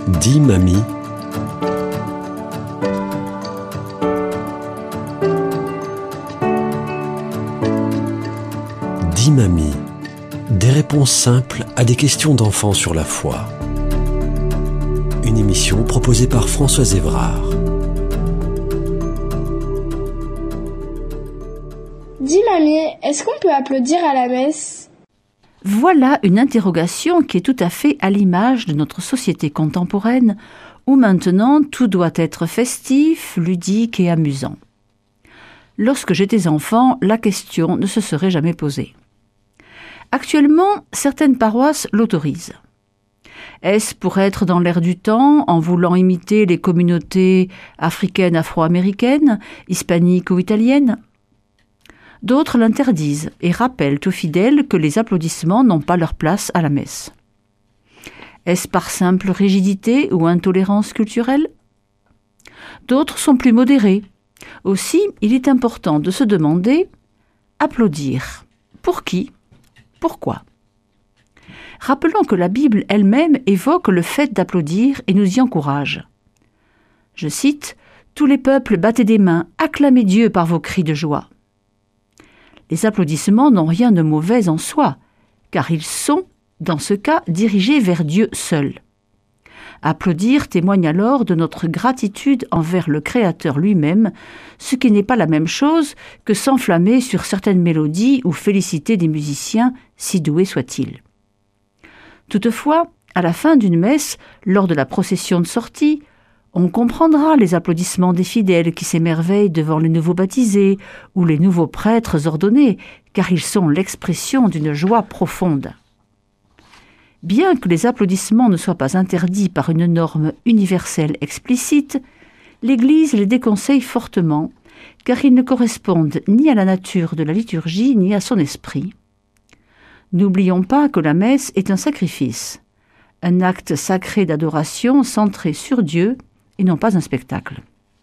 Dis mamie. Dis mamie. Des réponses simples à des questions d'enfants sur la foi. Une émission proposée par Françoise Évrard. Dis mamie, est-ce qu'on peut applaudir à la messe ? Voilà une interrogation qui est tout à fait à l'image de notre société contemporaine, où maintenant tout doit être festif, ludique et amusant. Lorsque j'étais enfant, la question ne se serait jamais posée. Actuellement, certaines paroisses l'autorisent. Est-ce pour être dans l'air du temps, en voulant imiter les communautés africaines, afro-américaines, hispaniques ou italiennes ? D'autres l'interdisent et rappellent aux fidèles que les applaudissements n'ont pas leur place à la messe. Est-ce par simple rigidité ou intolérance culturelle ? D'autres sont plus modérés. Aussi, il est important de se demander « applaudir ». Pour qui ? Pourquoi ? Rappelons que la Bible elle-même évoque le fait d'applaudir et nous y encourage. Je cite « Tous les peuples battez des mains, acclamez Dieu par vos cris de joie ». Les applaudissements n'ont rien de mauvais en soi, car ils sont, dans ce cas, dirigés vers Dieu seul. Applaudir témoigne alors de notre gratitude envers le Créateur lui-même, ce qui n'est pas la même chose que s'enflammer sur certaines mélodies ou féliciter des musiciens, si doués soient-ils. Toutefois, à la fin d'une messe, lors de la procession de sortie, on comprendra les applaudissements des fidèles qui s'émerveillent devant les nouveaux baptisés ou les nouveaux prêtres ordonnés, car ils sont l'expression d'une joie profonde. Bien que les applaudissements ne soient pas interdits par une norme universelle explicite, l'Église les déconseille fortement, car ils ne correspondent ni à la nature de la liturgie ni à son esprit. N'oublions pas que la messe est un sacrifice, un acte sacré d'adoration centré sur Dieu et non pas un spectacle.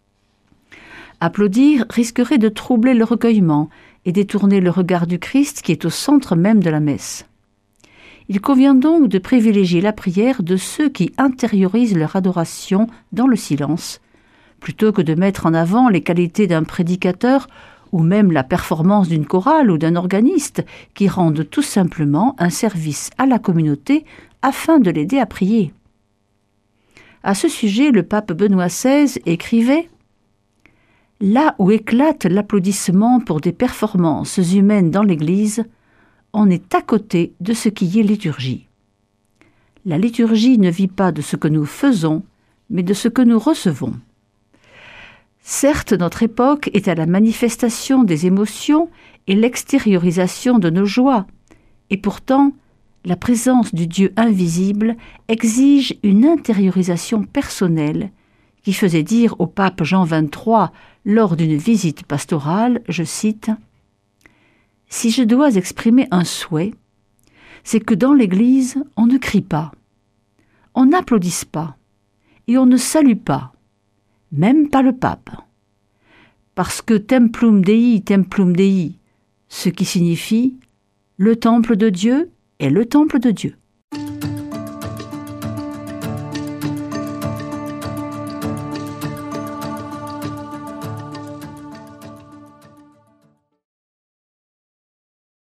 Applaudir risquerait de troubler le recueillement et détourner le regard du Christ qui est au centre même de la messe. Il convient donc de privilégier la prière de ceux qui intériorisent leur adoration dans le silence, plutôt que de mettre en avant les qualités d'un prédicateur ou même la performance d'une chorale ou d'un organiste qui rendent tout simplement un service à la communauté afin de l'aider à prier. À ce sujet, le pape Benoît XVI écrivait « Là où éclate l'applaudissement pour des performances humaines dans l'Église, on est à côté de ce qui est liturgie. La liturgie ne vit pas de ce que nous faisons, mais de ce que nous recevons. Certes, notre époque est à la manifestation des émotions et l'extériorisation de nos joies, et pourtant, la présence du Dieu invisible exige une intériorisation personnelle qui faisait dire au pape Jean XXIII lors d'une visite pastorale, je cite « Si je dois exprimer un souhait, c'est que dans l'Église, on ne crie pas, on n'applaudisse pas et on ne salue pas, même pas le pape. Parce que templum Dei, ce qui signifie « le temple de Dieu est le temple de Dieu ».